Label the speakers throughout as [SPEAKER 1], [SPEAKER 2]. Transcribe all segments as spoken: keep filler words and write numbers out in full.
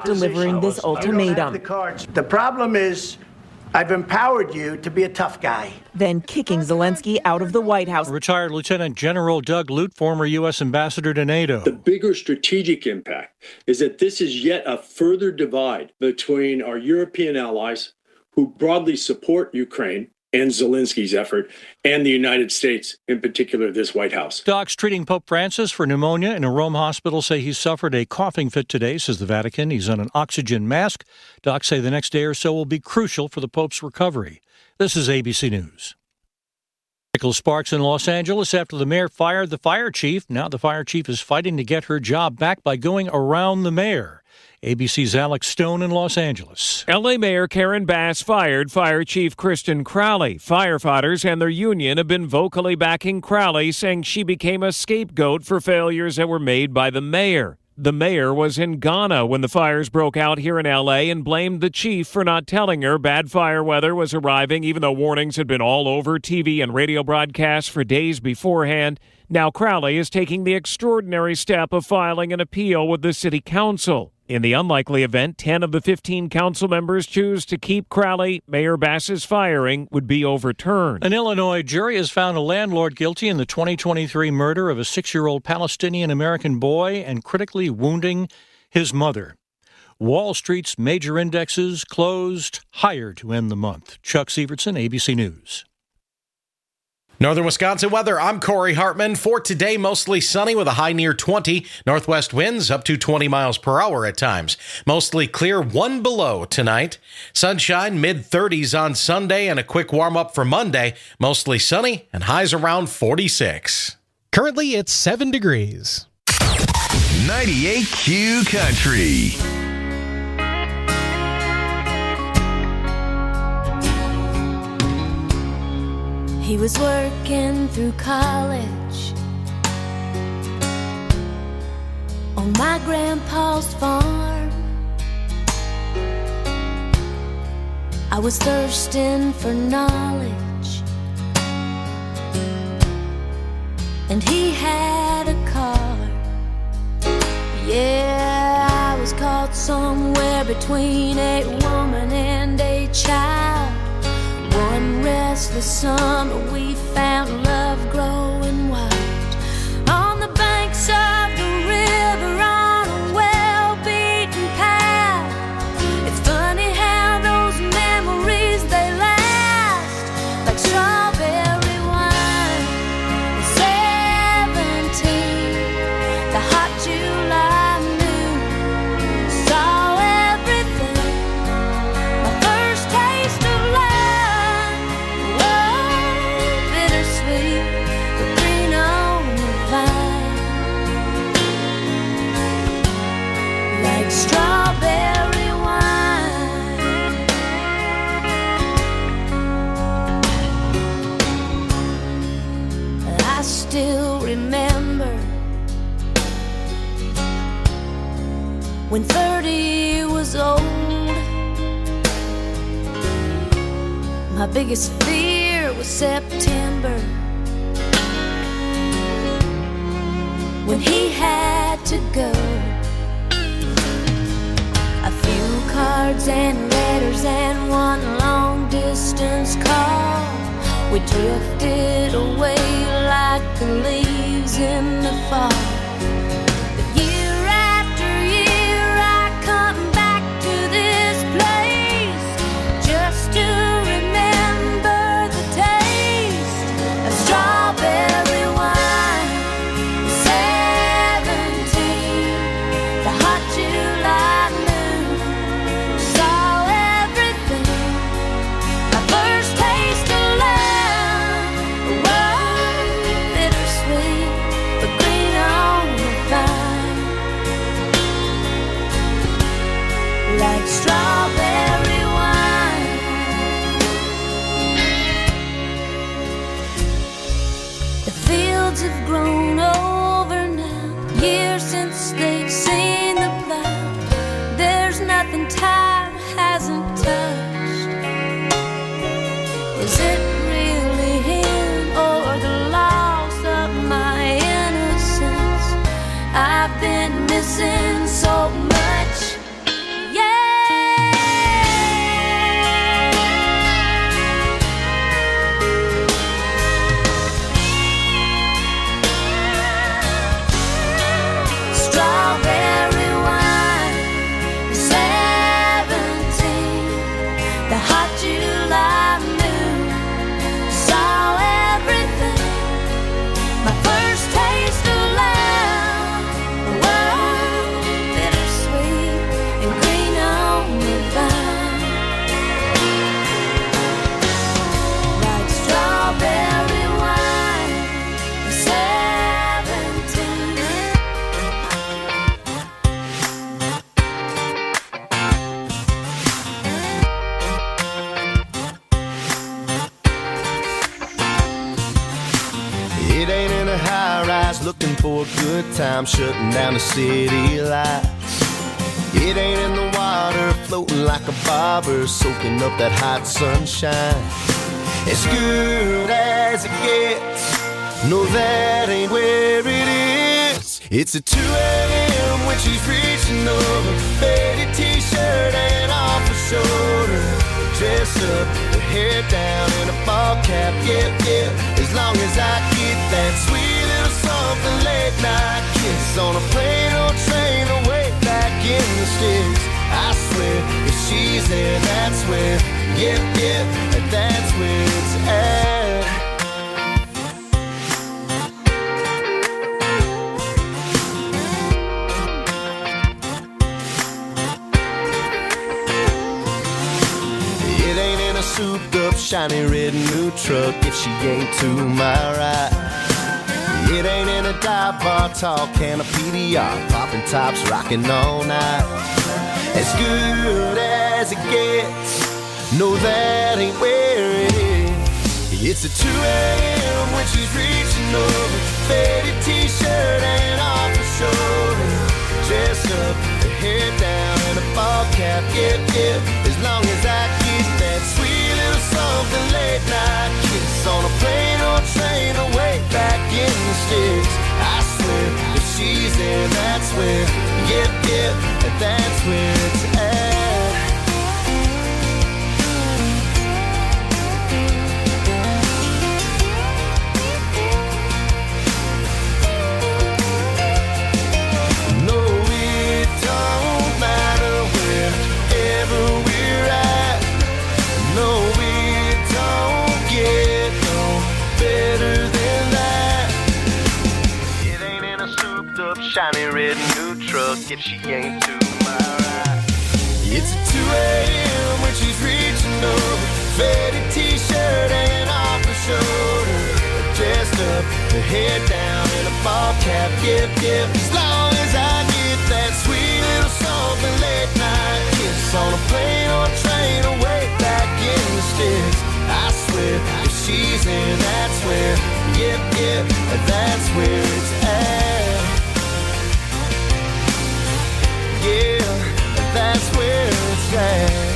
[SPEAKER 1] delivering this ultimatum.
[SPEAKER 2] The cards. The problem is, I've empowered you to be a tough guy.
[SPEAKER 1] Then kicking Zelensky out of the White House.
[SPEAKER 3] Retired Lieutenant General Doug Lute, former U S ambassador to NATO.
[SPEAKER 4] The bigger strategic impact is that this is yet a further divide between our European allies who broadly support Ukraine and Zelensky's effort, and the United States, in particular, this White House.
[SPEAKER 3] Docs treating Pope Francis for pneumonia in a Rome hospital say he suffered a coughing fit today, says the Vatican. He's on an oxygen mask. Docs say the next day or so will be crucial for the Pope's recovery. This is A B C News. Nicholas Sparks in Los Angeles after the mayor fired the fire chief. Now the fire chief is fighting to get her job back by going around the mayor. A B C's Alex Stone in Los Angeles.
[SPEAKER 5] L A Mayor Karen Bass fired Fire Chief Kristen Crowley. Firefighters and their union have been vocally backing Crowley, saying she became a scapegoat for failures that were made by the mayor. The mayor was in Ghana when the fires broke out here in L A and blamed the chief for not telling her bad fire weather was arriving, even though warnings had been all over T V and radio broadcasts for days beforehand. Now Crowley is taking the extraordinary step of filing an appeal with the city council. In the unlikely event ten of the fifteen council members choose to keep Crowley, Mayor Bass's firing would be overturned.
[SPEAKER 3] An Illinois jury has found a landlord guilty in the twenty twenty-three murder of a six-year-old Palestinian-American boy and critically wounding his mother. Wall Street's major indexes closed higher to end the month. Chuck Sievertson, A B C News.
[SPEAKER 6] Northern Wisconsin weather, I'm Corey Hartman. For today, mostly sunny with a high near twenty. Northwest winds up to twenty miles per hour at times. Mostly clear, one below tonight. Sunshine, mid thirties on Sunday and a quick warm up for Monday. Mostly sunny and highs around forty-six.
[SPEAKER 7] Currently, it's seven degrees.
[SPEAKER 8] ninety-eight Q Country.
[SPEAKER 9] He was working through college on my grandpa's farm. I was thirsting for knowledge, and he had a car. Yeah, I was caught somewhere between a woman and a child. One restless summer we found love growing wild on the banks of the river on a well-beaten path. It's funny how those memories, they last like strawberry wine. Seventeen, the hot July noon, saw everything. My first taste of love. Strawberry wine. I still remember when thirty was old. My biggest fear was September, when he had to go. Cards and letters and one long distance call. We drifted away like the leaves in the fall. But year after year I come back to this place just to remember the taste of strawberry wine. Seventeen, the hot July. Like strawberry wine. The fields have grown over now, years since they've seen the plow. There's nothing time hasn't touched. Is it really him or the loss of my innocence? I've been missing so much.
[SPEAKER 10] looking for a good time, shutting down the city lights. It ain't in the water, floating like a bobber, soaking up that hot sunshine. As good as it gets, no, that ain't where it is. It's at two a.m. when she's reaching over, faded t-shirt and off her shoulder, dress up, her hair down in a ball cap, yeah, yeah. As long as I get that sweet little something late night kiss on a plane or train away back in the sticks. I swear, if she's there, that's where, yeah, yeah, that's where it's at. Souped up, shiny red new truck if she ain't to my right. It ain't in a dive bar, tall can of P D R, popping tops, rocking all night. As good as it gets, no, that ain't where it is. It's at two a.m. when she's reaching over, faded t-shirt and off her shoulder, dressed up, her hair down and a ball cap, yeah, yeah. As long as I keep that sweet little something late night kiss on a plane or train away back in the sticks. I swear, if she's there, that's where, yeah, yeah, that's where it's at. No, it don't matter wherever we're at. No, it don't get no better than that. It ain't in a souped up, shiny red new truck if she ain't to my right. It's at two a.m. when she's reaching over, faded t-shirt hanging off her shoulder, dressed up, her hair down in a ball cap, yep, yep. As long as I get that sweet little something late night kiss on a plane or train away back in the sticks. I swear, if she's in, that's where, yep, yep, that's where it's at. Yeah, that's where it's at.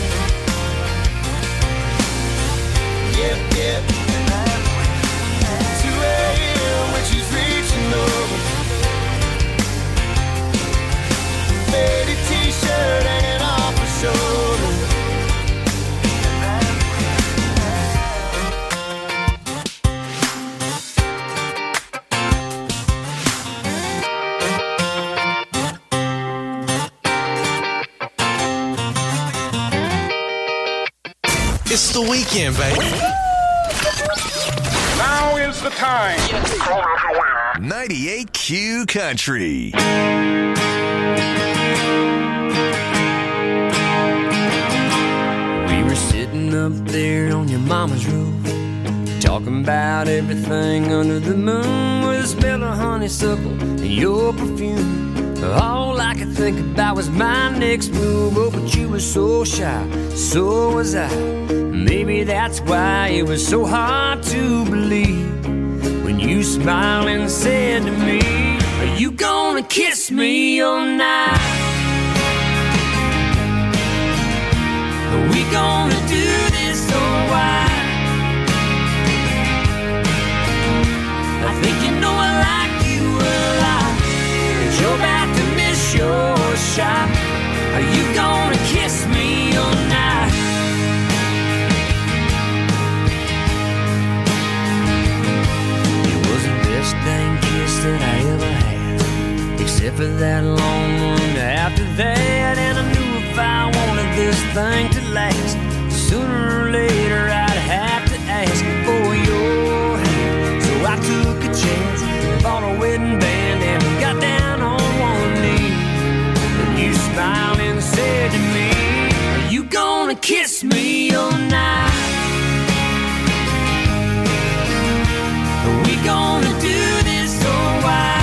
[SPEAKER 10] Yep, yep, two a.m. when she's reaching over, faded t-shirt hanging off her shoulder.
[SPEAKER 11] It's the weekend, baby.
[SPEAKER 8] Now is the time. ninety-eight Q Country.
[SPEAKER 12] We were sitting up there on your mama's roof, talking about everything under the moon, with a smell of honeysuckle and your perfume. All I could think about was my next move. Oh, but you were so shy, so was I. Maybe that's why it was so hard to believe when you smiled and said to me, are you gonna kiss me all night? Are we gonna do this or why? I think you know I like you a lot, but you're about to miss your shot. Are you gonna kiss me all night? Best dang kiss that I ever had, except for that long one after that. And I knew if I wanted this thing to last, sooner or later I'd have to ask for your hand. So I took a chance, bought a wedding band, and got down on one knee. And you smiled and said to me, are you gonna kiss me all night? Are we gonna do this or why?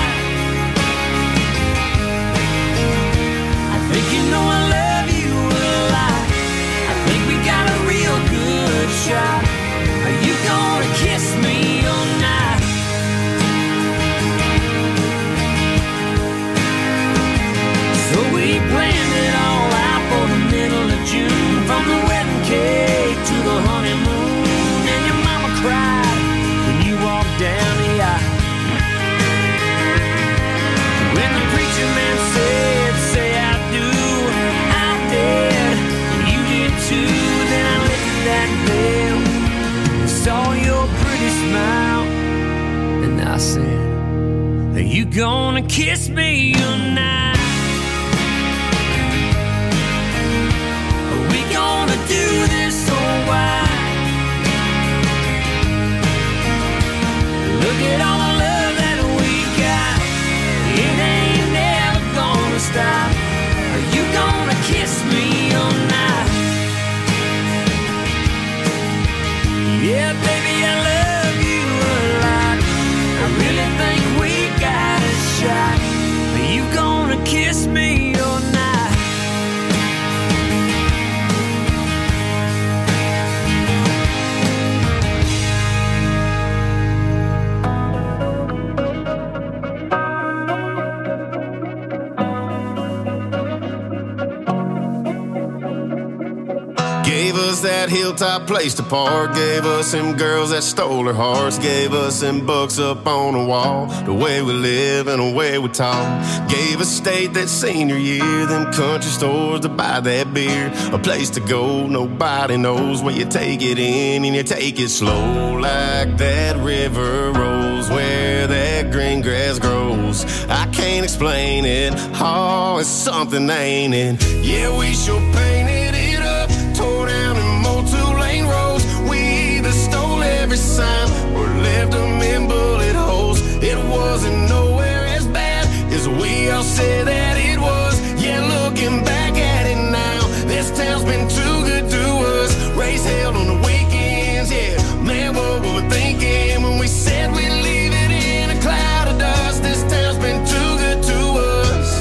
[SPEAKER 12] I think you know I love you a lot. I think we got a real good shot. Are you gonna kiss me all night? gonna kiss me tonight? Are we gonna do this or why? Look at all the love that we got. It ain't never gonna stop. Are you gonna kiss me all night? Yeah, baby, I love you a lot. I really think we got a shot. Are you gonna kiss me all night?
[SPEAKER 10] Gave us that hilltop place to park. Gave us them girls that stole her hearts. Gave us them books up on the wall. The way we live and the way we talk. Gave us state that senior year. Them country stores to buy that beer. A place to go nobody knows, where you take it in and you take it slow. Like that river rolls where that green grass grows. I can't explain it. Oh, it's something, ain't it? Yeah, we sure painted it up. Tore down and mowed two-lane roads. We either stole every sign or left them in bullet holes. It wasn't nowhere as bad as we all said that it was. Yeah, looking back at it now, this town's been too good to us. Race held on the weekends, yeah. Man, what were we thinking when we said we'd leave it in a cloud of dust? This town's been too good to us.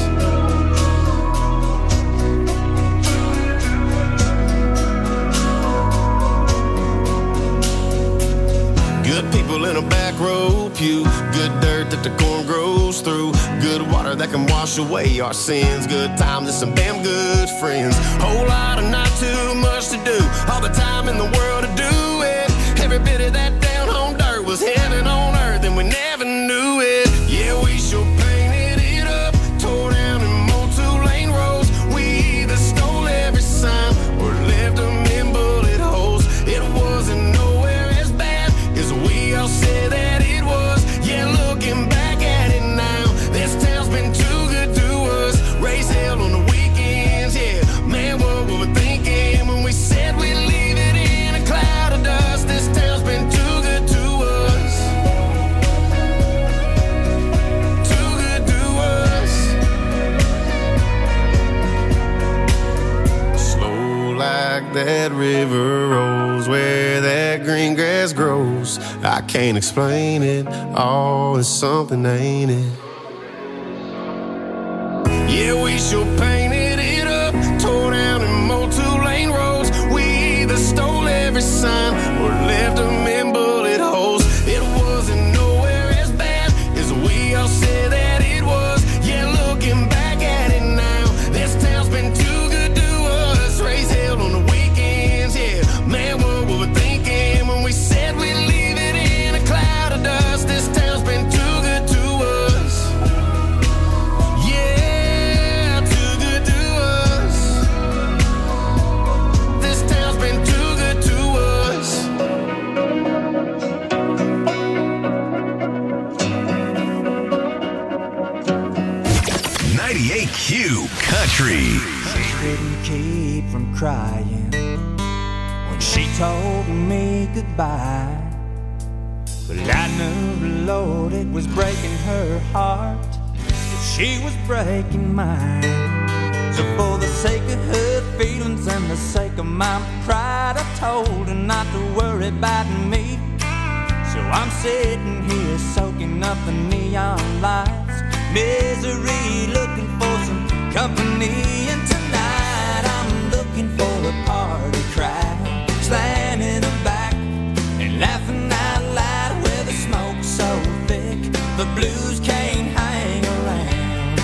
[SPEAKER 10] Good people in a back row pew. Good dirt that the corn grows through. Good water that can wash away our sins. Good times and some damn good friends. Whole lot of not too much to do. All the time in the world to do it. Every bit of that down home dirt was heaven on earth, and we never knew it. Yeah, we sure painted it up. Tore down and mowed two-lane roads. We either stole every sign or left them in bullet holes. It wasn't nowhere as bad as we all said that it was. Yeah, looking back at it now, this town's been too good to us. Race held on the weekends, yeah. Man, what were we thinking when we said we'd leave it in a cloud of dust? This town's been too good to us. Too good to us. Slow like that river rolls where that green grass grows. I can't explain it. Oh, it's something, ain't it? Yeah, we sure painted it up. Tore down and mowed two-lane roads. We either stole every sign or left them in bullet holes. It wasn't nowhere as bad as we all said that it was. Yeah, looking back at it now, this town's been too good to us. Race held on the weekends, yeah. Man, what were we thinking when we said we'd leave it in a cloud of dust? This town's been too good to us. Yeah, too good to us. This town's been too good to us.
[SPEAKER 8] ninety-eight Q Country.
[SPEAKER 13] Couldn't keep from crying when she told me goodbye. But I knew the Lord, it was breaking her heart if she was breaking mine. So for the sake of her feelings and the sake of my pride, I told her not to worry about me. So I'm sitting here soaking up the neon lights, misery, looking for some company. And tonight I'm looking for a party crowd, slamming them back and laughing out loud. Where the smoke's so thick, the blues can't hang around.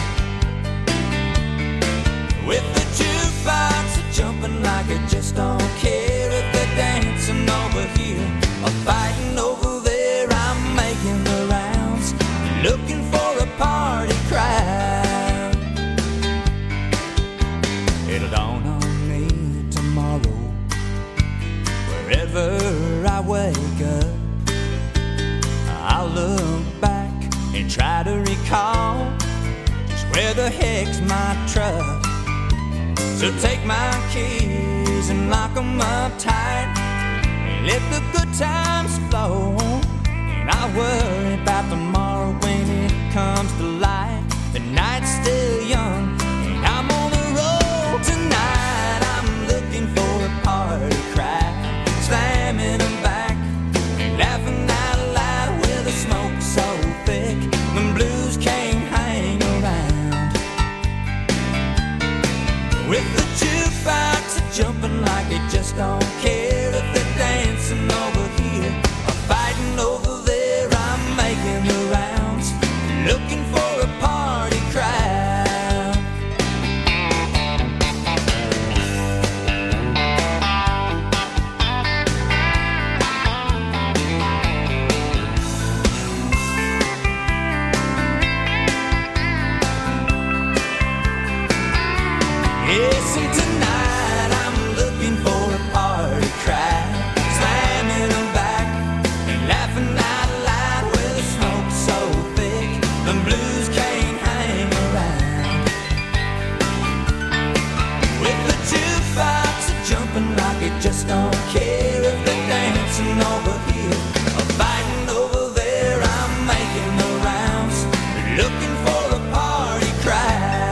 [SPEAKER 13] With the jukebox jumping like it just don't care. If they're dancing over here or fighting over there, I'm making the rounds, looking for a party crowd. It'll dawn on me tomorrow, wherever I wake up, I'll look back and try to recall where the heck's my trust? So take my keys and lock 'em up tight, and let the good times flow, and I'll worry about tomorrow when it comes to light. The night's still young, and I'm on the road tonight. I'm looking for a party cry, slamming them back, laughing out loud with the smoke so thick the blues can't hang around. With the jukebox jumping like it just don't care if they're dancing over here or fighting over there. I'm making the rounds, looking for a party crowd. Yes, and tonight I'm looking for a party crowd, slamming them back and laughing out loud with the smoke so thick the blues can't hang around. With the jukebox jumping like it just don't care if they're dancing over here or fighting over there. I'm making the rounds, looking for a party crowd.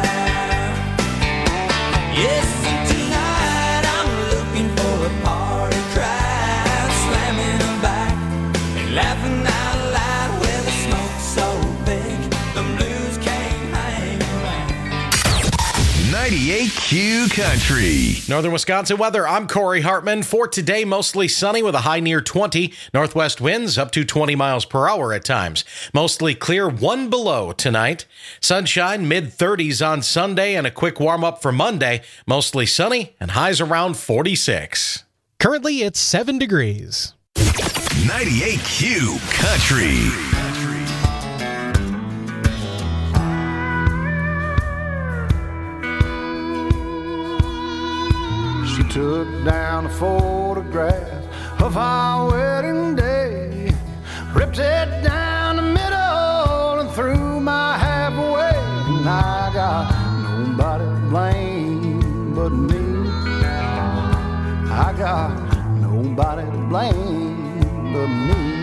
[SPEAKER 13] Yes, and tonight I'm looking for a party crowd, slamming them back and laughing out loud with the smoke so big the blues can't hang around.
[SPEAKER 8] ninety-eight Q Country.
[SPEAKER 6] Northern Wisconsin weather. I'm Corey Hartman. For today, mostly sunny with a high near twenty. Northwest winds up to twenty miles per hour at times. Mostly clear, one below tonight. Sunshine, mid thirties on Sunday, and a quick warm up for Monday. Mostly sunny and highs around forty-six.
[SPEAKER 7] Currently, it's seven degrees.
[SPEAKER 8] ninety-eight Q Country.
[SPEAKER 10] She took down a photograph of our wedding day, ripped it down the middle and threw my half away. And I got nobody to blame but me. I got nobody to blame but me.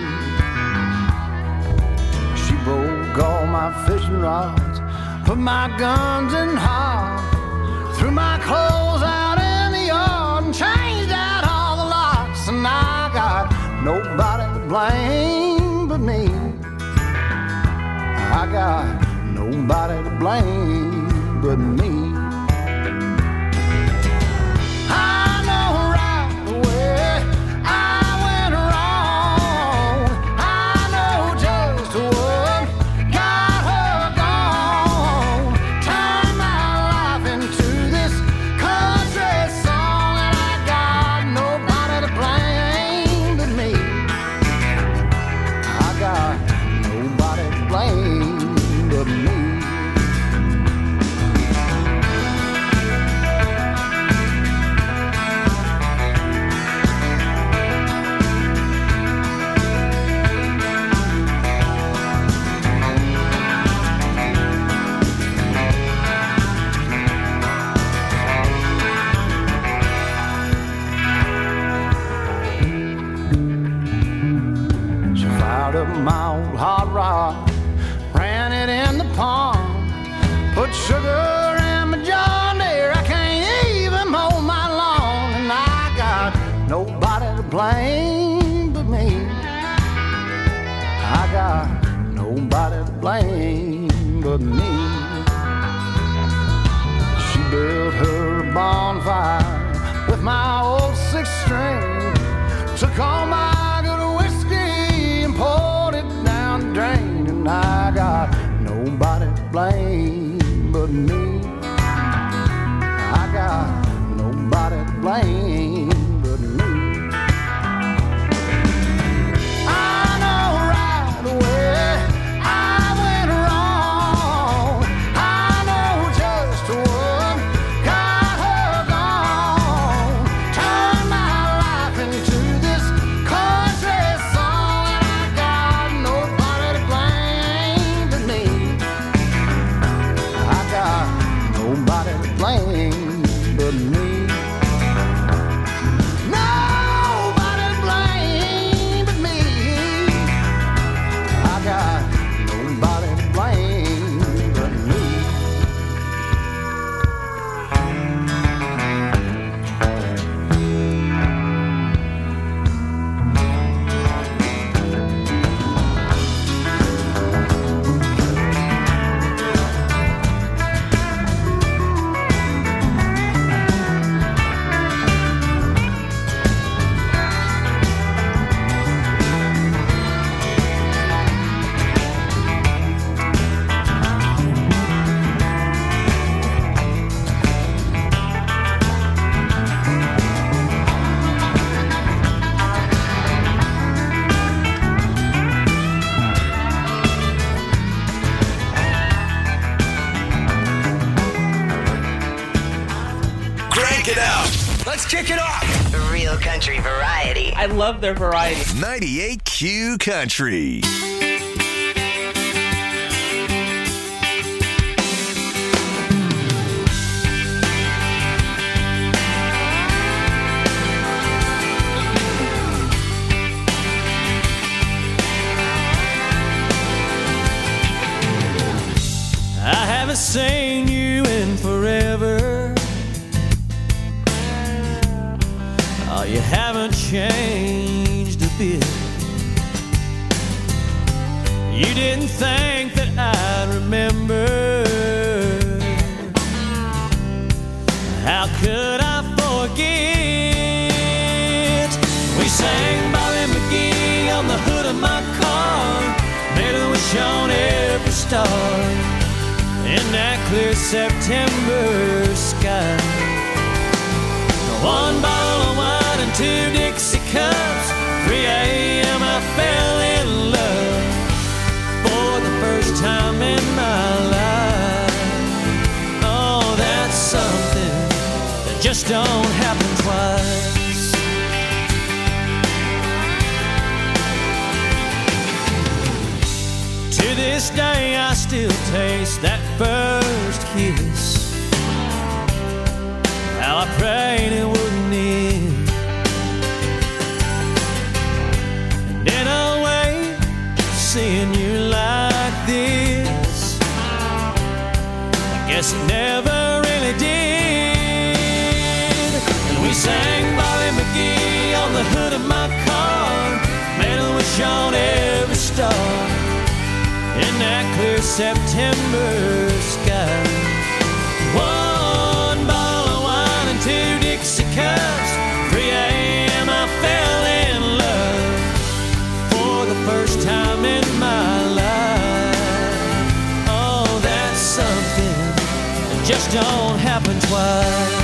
[SPEAKER 10] She broke all my fishing rods, put my guns in hide, threw my clothes out in the yard and changed out all the locks. And I got nobody to blame but me. I got nobody to blame but me. I know right away I went wrong. I know just what got her gone. Turned my life into this country song, and I got nobody to blame but me. I got nobody to blame but me. She fired up my old hot rod, ran it in the pond, put sugar in my John Deere. I can't even mow my lawn, and I got nobody to blame but me. I got nobody to blame but me. She built her a bonfire with my old six string, took all my good whiskey and poured it down the drain. And I got nobody to blame but me. I got nobody to blame but me. I know right away I went wrong. I know just what got her gone. Turned my life into this country song, and I got nobody to blame but me. I got
[SPEAKER 8] out.
[SPEAKER 14] Let's kick it off. Real country variety.
[SPEAKER 1] I love their variety.
[SPEAKER 8] ninety-eight Q Country.
[SPEAKER 13] I haven't seen you in forever. Oh, you haven't changed a bit. You didn't think that I'd remember. How could I forget? We sang Bobby McGee on the hood of my car, made a wish on every star in that clear September sky. One bottle of wine and two Dixie cups. three a.m. I fell in love for the first time in my life. Oh, that's something that just don't happen twice. To this day I still taste that first kiss. How I prayed it wouldn't end. And in a way, seeing you like this, I guess it never really did. And we sang Bobby McGee on the hood of my car, made a wish on every star in that clear September sky. One bottle of wine and two Dixie cups. three a.m. I fell in love for the first time in my life. Oh, that's something that just don't happen twice.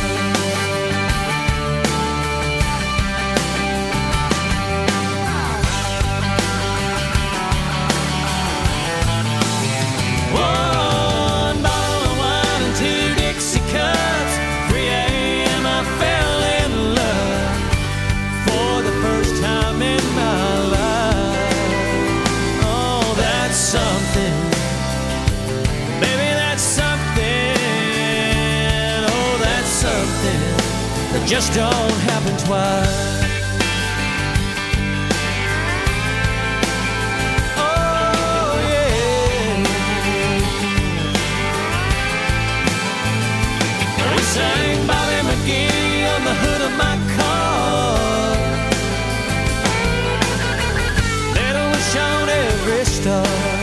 [SPEAKER 13] Just don't happen twice. Oh yeah. We sang Bobby McGee on the hood of my car. Little wish on every star.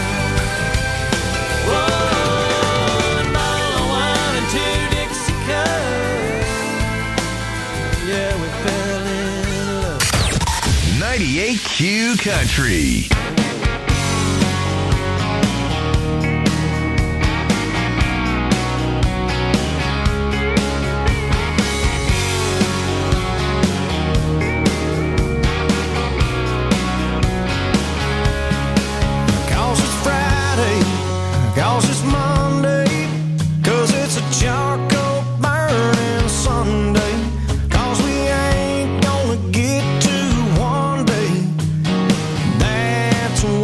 [SPEAKER 13] One bottle of wine and two Dixie cups. Yeah, we fell in love.
[SPEAKER 8] ninety-eight Q Country.
[SPEAKER 10] Cause it's Friday, cause it's Monday, cause it's a charcoal burning Sunday. Cause we ain't gonna get to one day. That's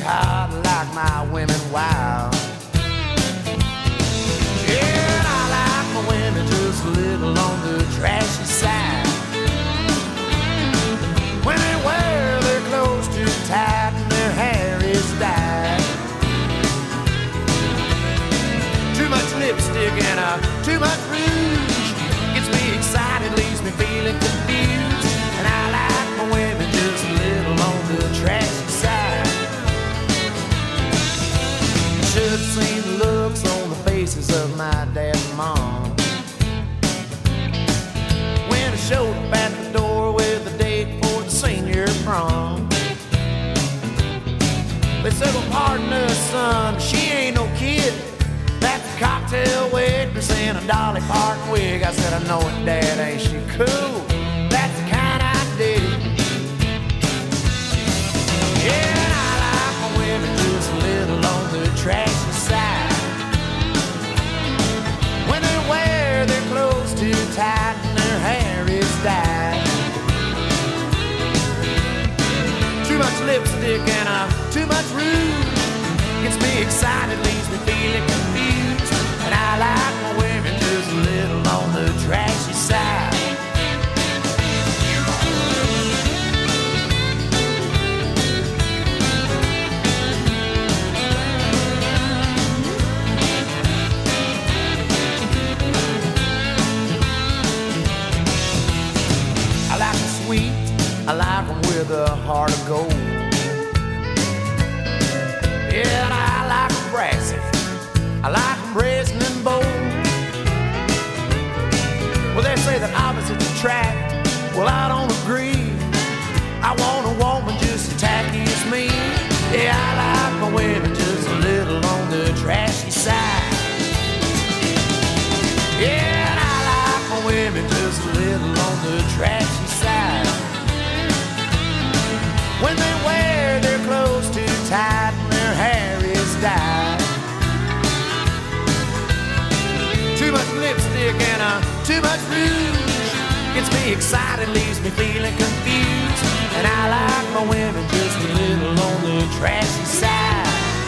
[SPEAKER 10] hot like my women wild. Yeah, and I like my women just a little on the trashy side. When they wear their clothes too tight and their hair is dyed. Too much lipstick and uh, too much rouge gets me excited, leaves me feeling confused. And I like my women just a little on the trashy side. Should have seen the looks on the faces of my dad and mom when I showed up at the door with a date for the senior prom. They said, well, pardon us, son, she ain't no kid. That's a cocktail waitress in a Dolly Parton wig. I said, I know it, Dad, ain't she cool? That's the kind I dig. Yeah, and I like my women just a little on the trashy side. When they wear their clothes too tight and their hair is dyed. Too much lipstick and uh, too much rouge gets me excited, leaves me feeling confused. And I like my women just a little on the trashy side. I like them sweet, I like them with a heart of gold. Yeah, and I like them brassy, I like them brazen and bold. Well, they say that opposites attract, well, I don't agree. I want a woman just as tacky as me. Yeah, I like my women just a little on the trashy side. Yeah, and I like my women just a little on the trashy side. When they wear their clothes too tight and their hair is dyed. Too much lipstick and uh, too much rouge gets me excited, leaves me feeling confused. And I like my women just a little on the trashy side.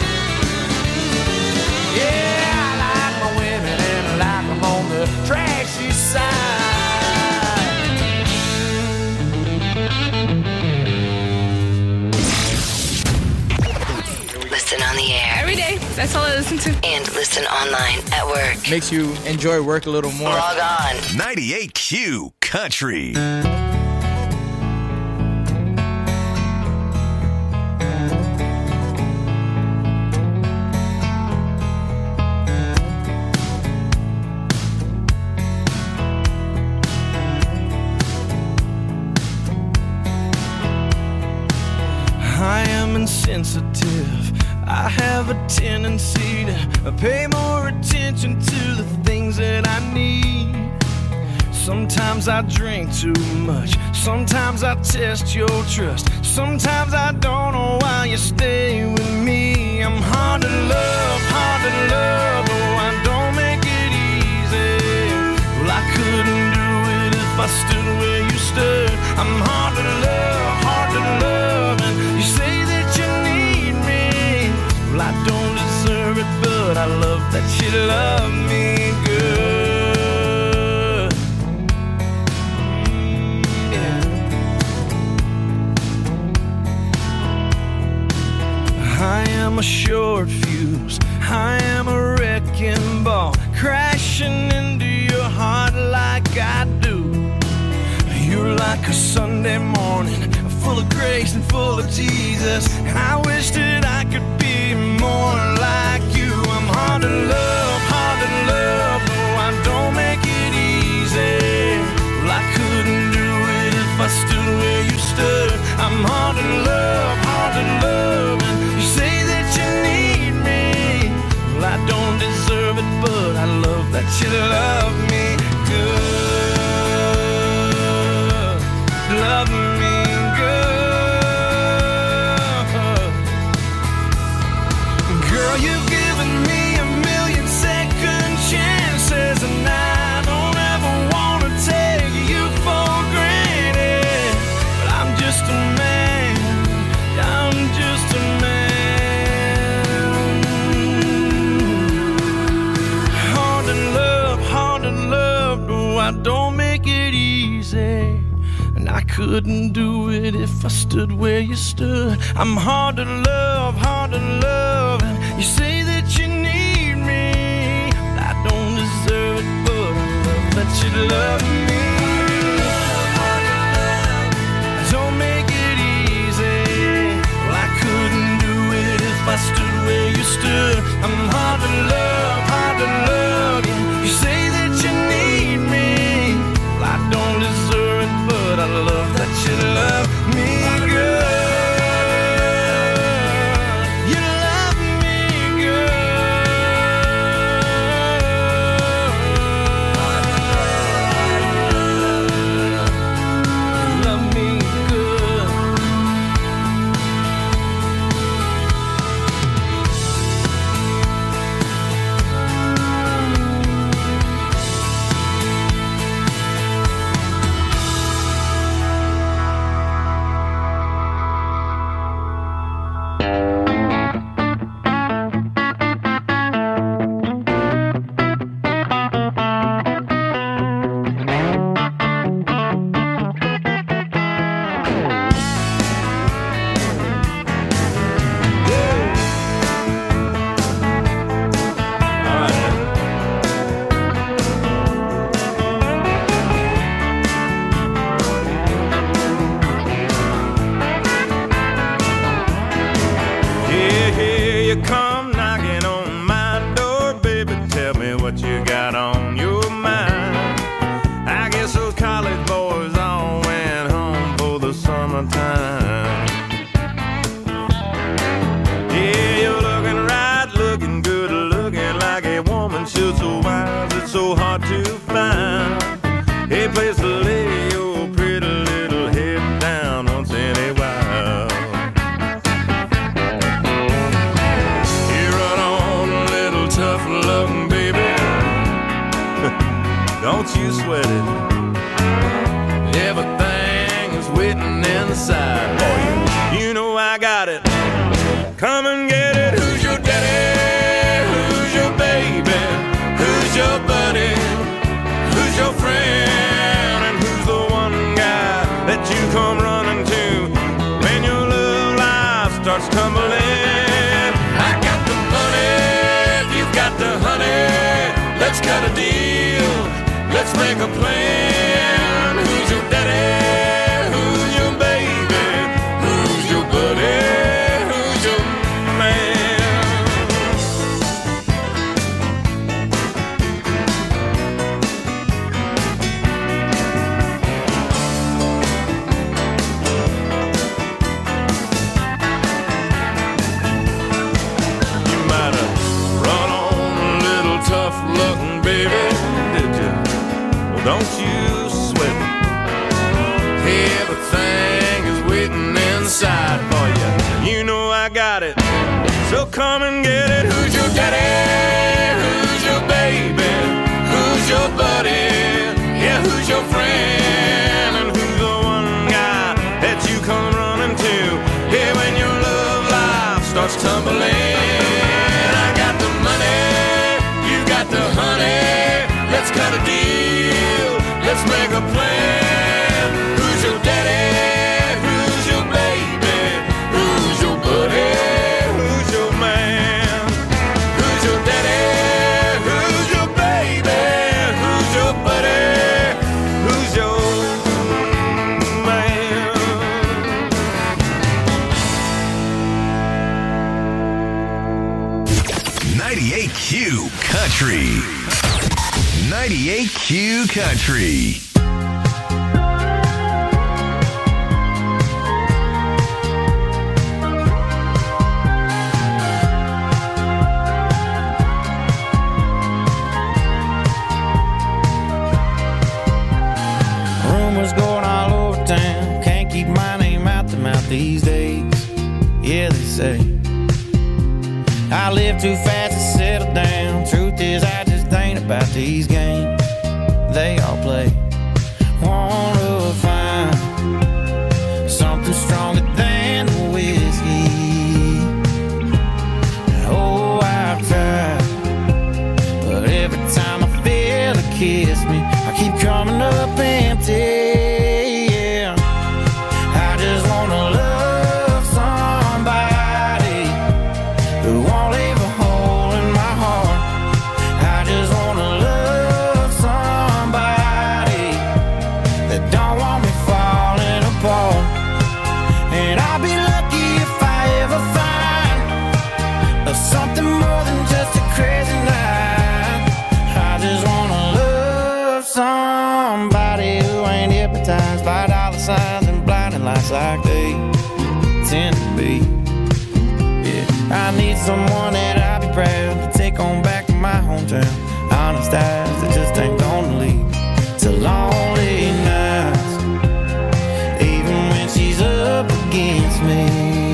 [SPEAKER 10] Yeah, I like my women and I like them on the trashy side.
[SPEAKER 14] Listen on the air.
[SPEAKER 15] Every day. That's all I listen to.
[SPEAKER 14] And listen online at work.
[SPEAKER 16] Makes you enjoy work a little more.
[SPEAKER 14] Log on.
[SPEAKER 8] ninety-eight Q Country.
[SPEAKER 17] I am insensitive. I have a tendency to pay more attention to the things that I need. Sometimes I drink too much. Sometimes I test your trust. Sometimes I don't know why you stay with me. I'm hard to love, hard to love. Oh, I don't make it easy. Well, I couldn't do it if I stood where you stood. I'm hard to love, hard to love. And you say that you need me. Well, I don't deserve it, but I love that you love me good. I am a short fuse, I am a wrecking ball, crashing into your heart like I do. You're like a Sunday morning, full of grace and full of Jesus. I wish that I could be more like you. I'm hard to love, hard to love. No, I don't make it easy. Well, I couldn't do it if I stood where you stood. I'm hard to love, hard to love. And you say that you need me. Well, I don't deserve it, but I love that you love me good. Love me good. Girl, you've given me a million second chances, and I don't ever want to take you for granted. But I'm just a man, I'm just a man. couldn't do it if I stood where you stood. I'm hard to love, hard to love. And you say that you need me. I don't deserve it, but I love that you love me. Don't make it easy. Well, I couldn't do it if I stood where you stood. I'm hard to love, hard to love. You say that you need me. Well, I don't deserve it, but I love that you love me, girl. You love me, girl. Love me good. Yeah, here you come knocking on my door, baby. Tell me what you got on your mind. I guess those college boys all went home for the summertime. Yeah, you're looking right, looking good, looking like a woman should. So why is it so hard to find a place to lay your pretty little head down once in a while? Tough loving, baby. Don't you sweat it. Everything is waiting inside for you. You know I got it. Come and get it. Who's your daddy? Who's your baby? Who's your buddy? Who's your friend? And who's the one guy that you come running to when your love life starts tumbling? I got the money. Got the honey, let's cut a deal, let's make a plan. Who's your daddy? Who's your baby? Who's your buddy? Who's your man? You might have run on tough looking, baby, did you? Well, don't you sweat it. Everything is waiting inside for you. You know I got it. So come and get it. Who's your daddy? Who's your baby? Who's your buddy? Yeah, who's your friend? And who's the one guy that you come running to? Yeah, when your love life starts tumbling. I got the money. Got the honey, let's cut a deal, let's make a plan. Who's your daddy? Who's your baby? Who's your buddy? Who's your man? Who's your daddy? Who's your baby? Who's your buddy? Who's your man?
[SPEAKER 8] ninety-eight Q Country. ninety-eight Q Country.
[SPEAKER 13] Rumors going all over town. Can't keep my name out the mouth these days. Yeah, they say I live too fast to settle down. Truth is, I just ain't about these games they all play. Wanna find something stronger than the whiskey. Oh, I've tried, but every time I feel it kiss me, I keep coming up empty. Yeah.
[SPEAKER 10] need someone that I'll be proud to take on back to my hometown. Honest eyes that just ain't gonna lead to lonely nights. Even when she's up against me,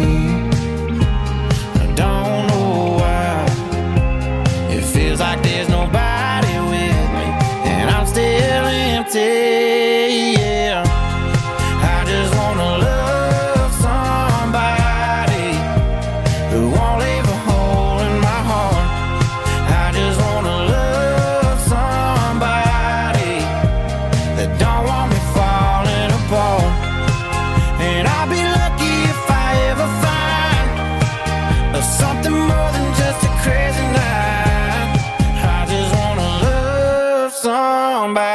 [SPEAKER 10] I don't know why. It feels like there's nobody with me, and I'm still empty. Yeah, I just wanna love somebody who won't leave a hole in my heart. I just wanna love somebody that don't want me falling apart. And I'll be lucky if I ever find something more than just a crazy night. I just wanna love somebody.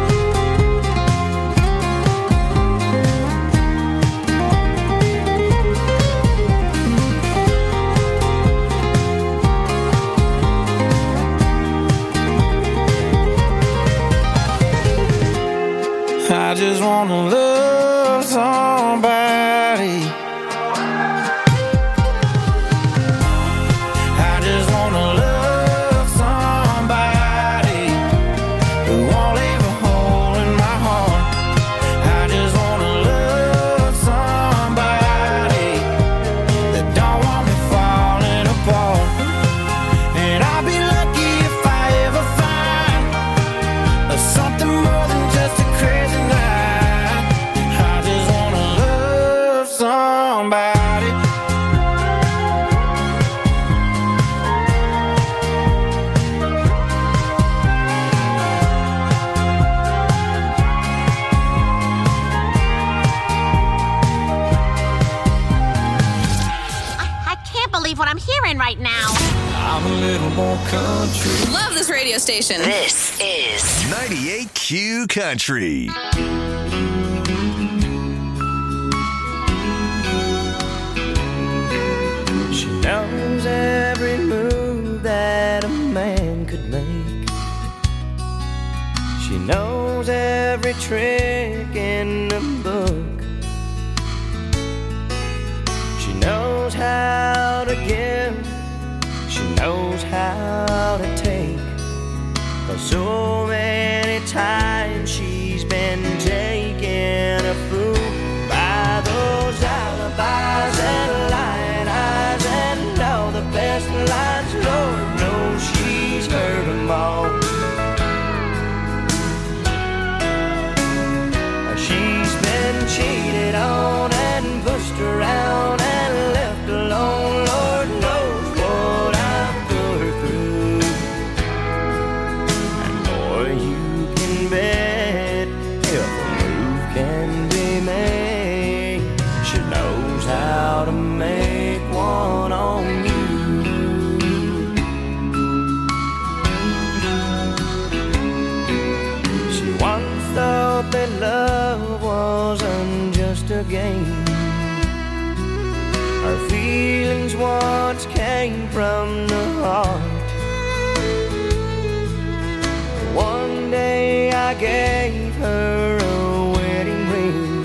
[SPEAKER 10] I just wanna love somebody. I just wanna love somebody who won't leave a hole in my heart. I just wanna love somebody that don't want me falling apart. And I'll be lucky if I ever find something more than just a crazy night. I just wanna love somebody.
[SPEAKER 15] I can't believe what I'm hearing right now.
[SPEAKER 10] I'm a little more country.
[SPEAKER 18] Love this radio station.
[SPEAKER 14] This is
[SPEAKER 8] ninety-eight Q Country.
[SPEAKER 10] She knows every move that a man could make. She knows every trick in the book. She knows how to give. She knows how to take. 'Cause so many times she's been taken a fool by those alibis and lying eyes and all the best lines. Lord knows she's heard them all. She's been cheated on and pushed around and left alone. Lord knows what I've put her through. And boy, you can bet if a move can be made, she knows how to make one on you. She once thought that love wasn't just a game. Her feelings once came from the heart. One day I gave her a wedding ring,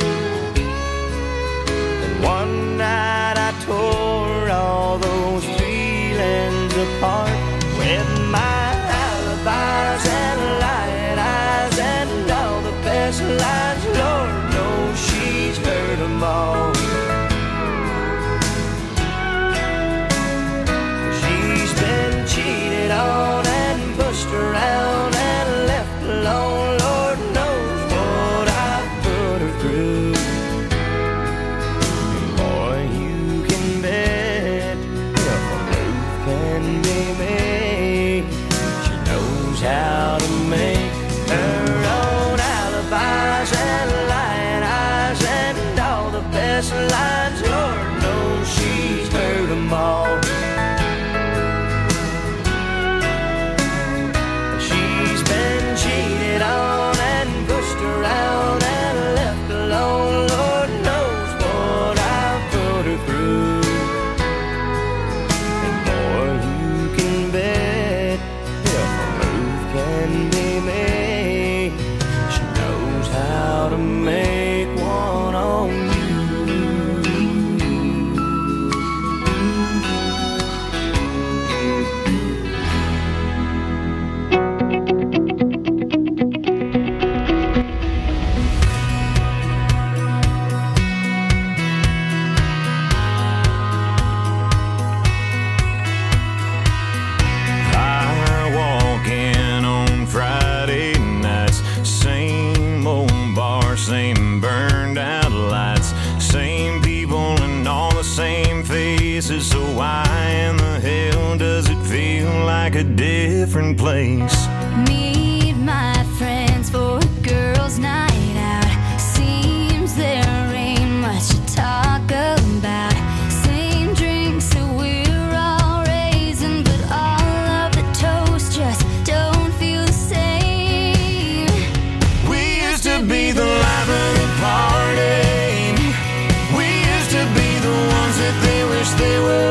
[SPEAKER 10] and one night I tore all those feelings apart with my alibis and lying eyes and all the best lines. Lord knows she's heard them all. She's been cheated on and pushed around and left alone. Lord knows what a different place.
[SPEAKER 9] Meet my friends for a girls' night out. Seems there ain't much to talk about. Same drinks that we're all raising, but all of the toast just don't feel the same.
[SPEAKER 10] We used to be the life of the party. We used to be the ones that they wish they were.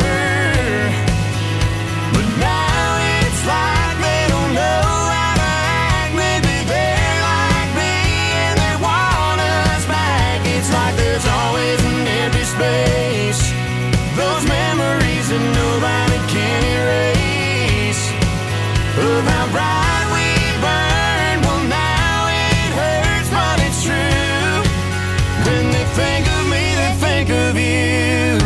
[SPEAKER 10] But now it's like they don't know how to act. Maybe they're like me and they want us back. It's like there's always an empty space. Those memories that nobody can erase. Of how bright we burned. Well, now it hurts, but it's true. When they think of me, they think of you.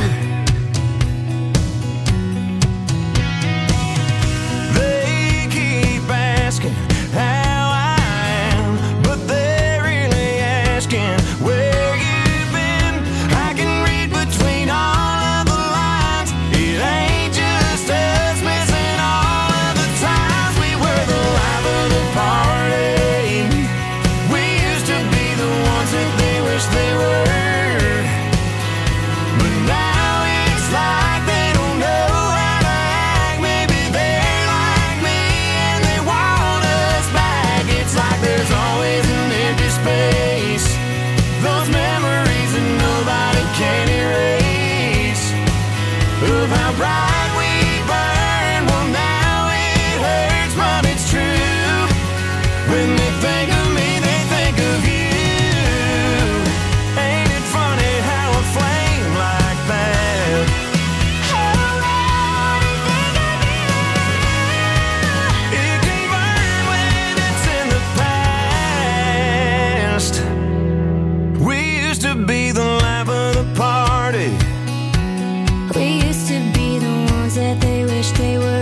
[SPEAKER 10] They keep asking how I am, but they're really asking where you've been. I can read between all of the lines. It ain't just us missing all of the times we were the life of the party. We used to be the ones that they wish they were. But now it's like they don't know how to act. Maybe they're like me and they want us back. It's like there's always an empty space. Those memories that nobody can erase. Of how bright we burn. Well, now it hurts, but it's true. When they think of me, they think of you. Ain't it funny how a flame like that? It can burn when it's in the past. We used to be the life of the party.
[SPEAKER 9] We used to be the ones that they wish they were.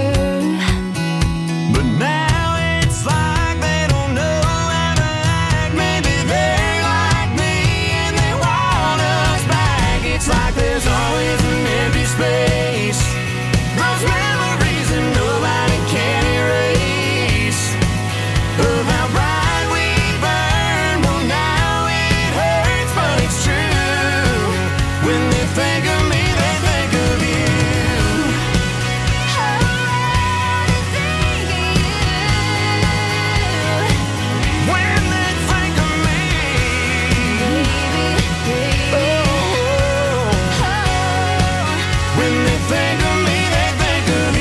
[SPEAKER 10] But now it's like they don't know how to act. Maybe they're like me and they want us back. It's like there's always an empty space. Those memories that nobody can erase. Of how bright we burn. Well, now it hurts, but it's true. When they think of me, they think of you. When they think of me, oh, when they think of me, they think of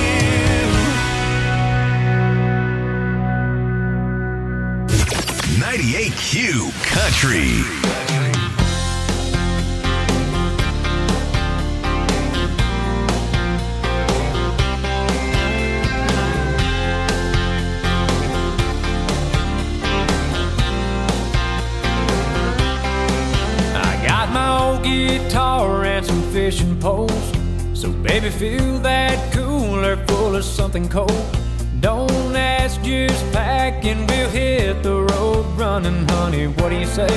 [SPEAKER 10] you.
[SPEAKER 8] ninety-eight Q Country.
[SPEAKER 13] I got my old guitar and some fishing poles. So baby, fill that cooler full of something cold. Don't ask, just pack and we'll hit the road running, honey. What do you say?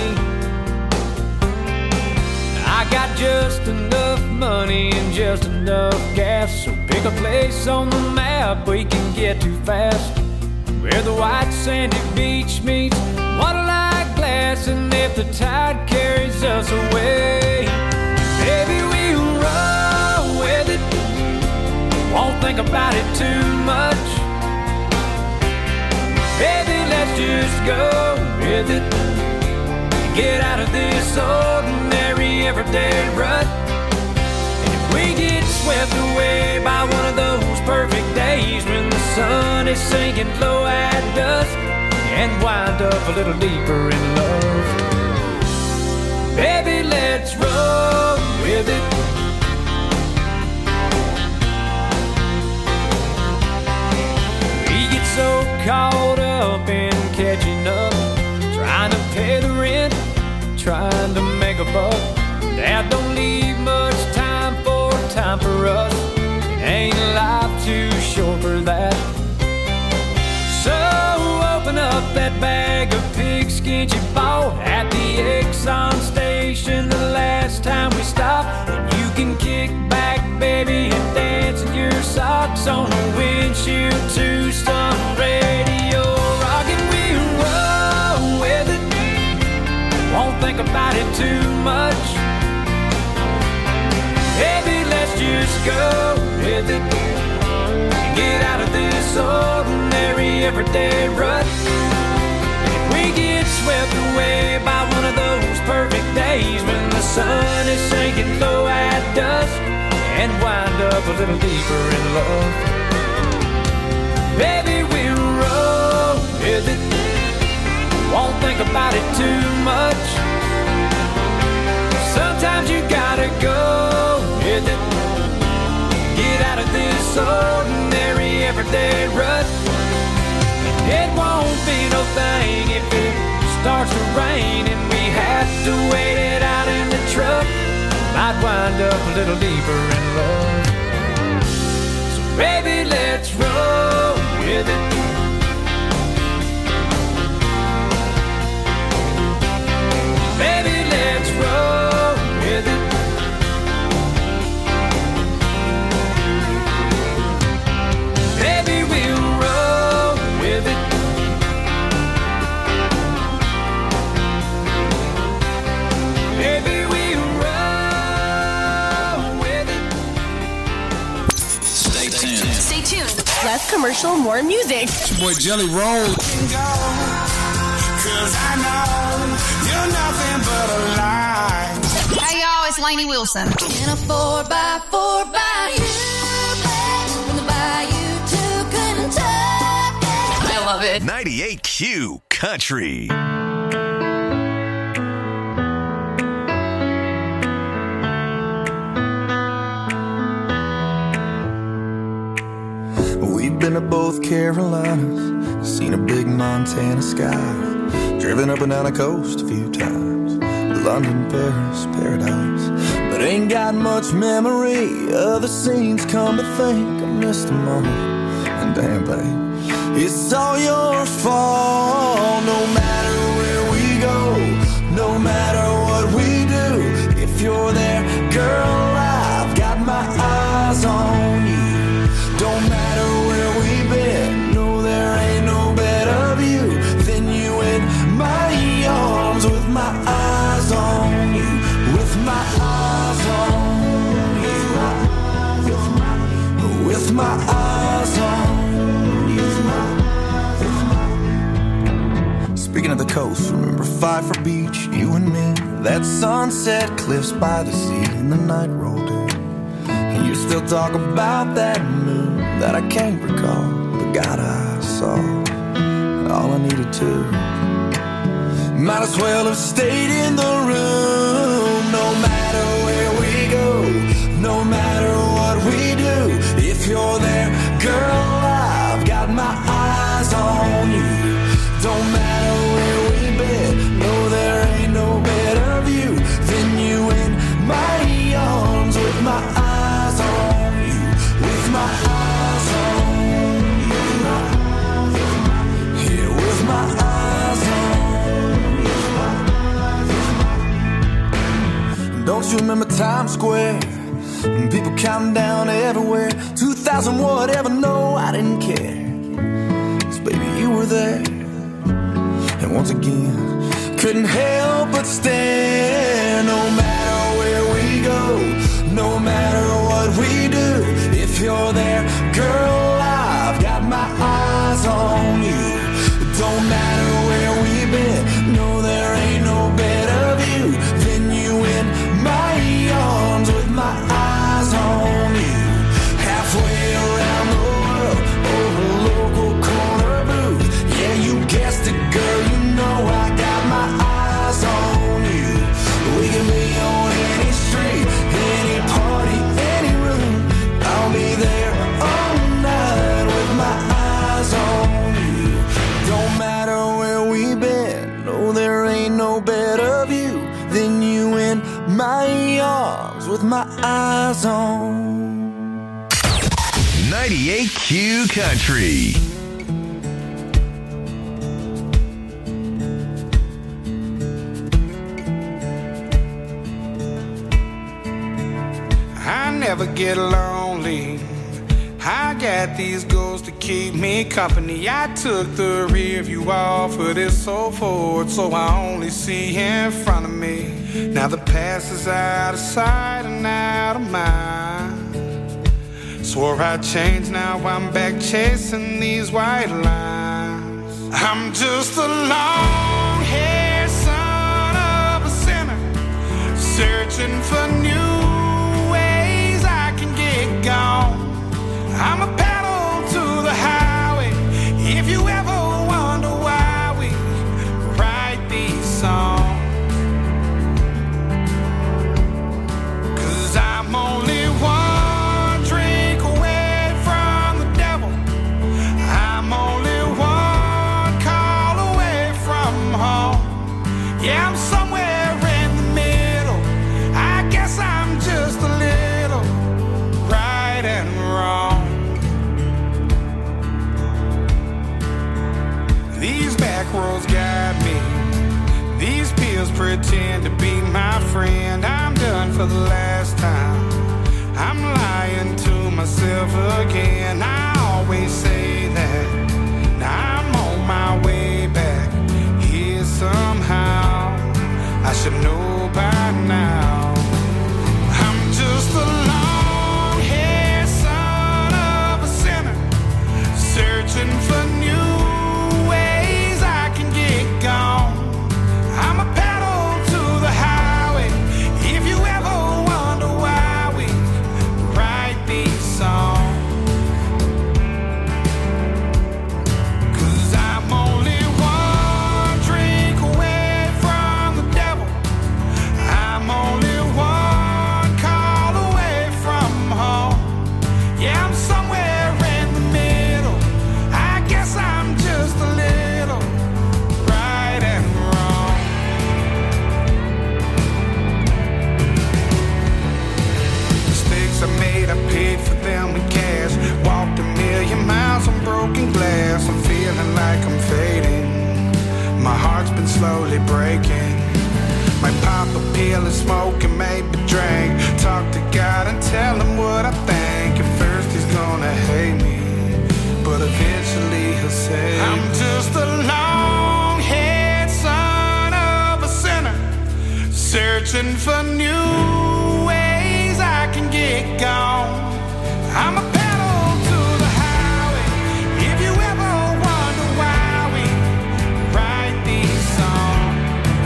[SPEAKER 13] I got just enough money and just enough gas. So pick a place on the map we can get to fast, where the white sandy beach meets water like glass. And if the tide carries us away, baby, we'll roll with it. Won't think about it too much. Baby, let's just go with it. Get out of this ordinary everyday rut. And if we get swept away by one of those perfect days when the sun is sinking low at dusk, and wind up a little deeper in love, baby, let's roll with it. We get so caught up in catching up, trying to pay the rent, trying to make a buck, that don't leave much time for time for us. It ain't life too short for that. So open up that bag of pigskin you bought at the Exxon station the last time we stopped, and you can kick back, baby, and dance in your sock. marks on the windshield to some radio. Rocket, we'll roll with it. Won't think about it too much. Baby, let's just go with it. Get out of this ordinary everyday rut. If we get swept away by one of those perfect days when the sun is sinking low at dusk, and wind up a little deeper in love, baby, we'll roll with it. Won't think about it too much. Sometimes you gotta go with it. Get out of this ordinary everyday rut. It won't be no thing if it starts to rain and we have to wait it out in the truck. Might wind up a little deeper in love. So baby, let's roll with it. Baby, let's roll with it. Baby, we'll roll with it. Baby, we'll roll with it.
[SPEAKER 8] Stay tuned.
[SPEAKER 18] Stay tuned. Less commercial, more music.
[SPEAKER 10] It's your boy Jelly Roll. Cause I know you're nothing but a lie.
[SPEAKER 18] Hey y'all, it's Lainey Wilson.
[SPEAKER 9] In a four by four by you, from the bayou to Kentucky.
[SPEAKER 18] I love it.
[SPEAKER 8] ninety-eight Q Country.
[SPEAKER 10] We've been to both Carolinas, seen a big Montana sky. Driven up and down the coast a few times, London, Paris, paradise. But ain't got much memory of the scenes, come to think I missed them all. And damn, babe, it's all your fault. No matter where we go, no matter what we do, if you're there, girl, I've got my eyes on you. Don't matter where we've been, no, there ain't no better view than you in my arms, with my eyes on you, with my eyes on you, with my eyes on you. Speaking of the coast, remember Pfeiffer Beach, you and me, that sunset cliffs by the sea, and the night rolled in, and you still talk about that moon that I can't recall, but God, I saw all I needed to. Might as well have stayed in the room. No matter where we go, no matter what we do, if you're there, girl, I've got my eyes on you. Don't matter where we've been, no, there ain't no better view than you in my arms, with my eyes on you, with my eyes on you, yeah, with my eyes on you. Don't you remember Times Square? And people counting down everywhere. two thousand whatever, no, I didn't care. 'Cause baby, you were there. And once again, couldn't help but stare. No matter where we go, no matter what we do, if you're there, girl, I've got my eyes on you. Don't matter where we've been, no, there ain't no better view than you in my arms, with my eyes on you. Halfway around the world, over local corner booth. Yeah, you guessed it, girl, you know I got my eyes on you. We can be on any street, any party, any room. I'll be there all night with my eyes on you. Don't matter where we've been, no, there ain't no better view than you in my arms, with my eyes on.
[SPEAKER 8] ninety-eight Q Country.
[SPEAKER 13] I never get lonely, I got these goals to keep me company. I took the rear view off of this old Ford, so I only see in front of me. Now the past is out of sight and out of mind. Swore I'd change, now I'm back chasing these white lines. I'm just a long-haired son of a sinner, searching for new ways I can get gone. I'm a pedal to the highway. If you ever wonder why we write these songs, 'cause I'm only one drink away from the devil. I'm only one call away from home. Yeah, I'm somewhere in the middle. I guess I'm just a little right and wrong. These back roads guide me. These pills pretend to be my friend. I'm done for the last time. I'm lying to myself again. I always say that. Now I'm on my way back here somehow. I should know by now. I'm just a long-haired son of a sinner, searching for new gone. I'm a pedal to the highway. If you ever wonder why we write these songs, 'cause I'm only one drink away from the devil. I'm only one call away from home. Yeah, I'm somewhere in the middle. I guess I'm just a little and wrong. Mistakes I made, I paid for them with cash. Walked a million miles on broken glass. I'm feeling like I'm fading. My heart's been slowly breaking. Might pop a pill and smoke and maybe drink. Talk to God and tell him what I think. At first he's gonna hate me, but eventually he'll say, I'm just a long-haired son of a sinner, searching for new ways I can get gone. I'm a pedal to the highway. If you ever wonder why we write these songs,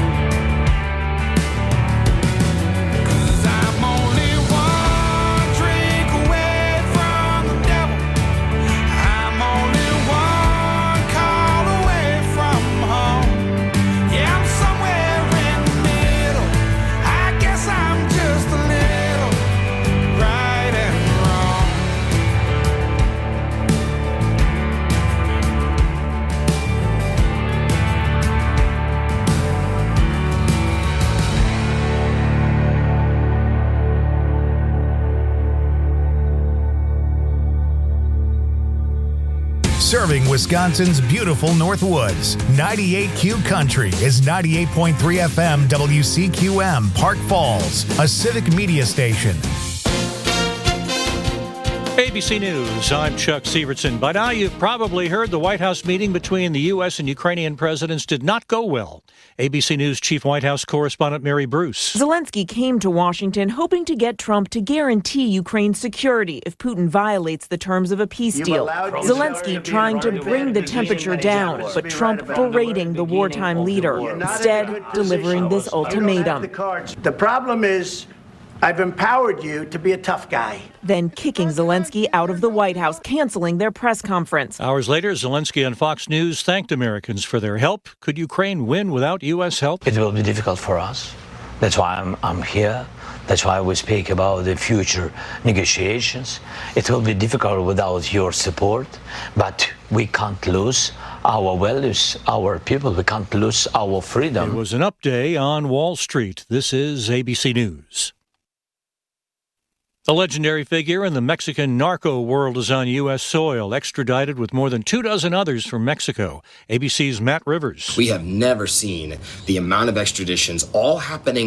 [SPEAKER 13] 'cause I'm only one drink away from the devil. I'm only one call away from home. Yeah, I'm somewhere in the middle. I guess I'm just a little right and wrong.
[SPEAKER 19] Serving Wisconsin's beautiful North Woods. ninety-eight Q Country is ninety-eight point three F M W C Q M, Park Falls, a civic media station.
[SPEAKER 3] A B C News, I'm Chuck Sievertson. By now, you've probably heard the White House meeting between the U S and Ukrainian presidents did not go well. A B C News Chief White House correspondent Mary Bruce.
[SPEAKER 1] Zelensky came to Washington hoping to get Trump to guarantee Ukraine's security if Putin violates the terms of a peace deal. Zelensky trying to bring the temperature down, but Trump berating the wartime leader, instead delivering this ultimatum.
[SPEAKER 2] The problem is, I've empowered you to be a tough guy.
[SPEAKER 1] Then kicking Zelensky out of the White House, canceling their press conference.
[SPEAKER 3] Hours later, Zelensky on Fox News thanked Americans for their help. Could Ukraine win without U S help?
[SPEAKER 20] It will be difficult for us. That's why I'm, I'm here. That's why we speak about the future negotiations. It will be difficult without your support, but we can't lose our values, our people. We can't lose our freedom.
[SPEAKER 3] It was an up day on Wall Street. This is A B C News. The legendary figure in the Mexican narco world is on U S soil, extradited with more than two dozen others from Mexico. A B C's Matt Rivers.
[SPEAKER 21] We have never seen the amount of extraditions all happening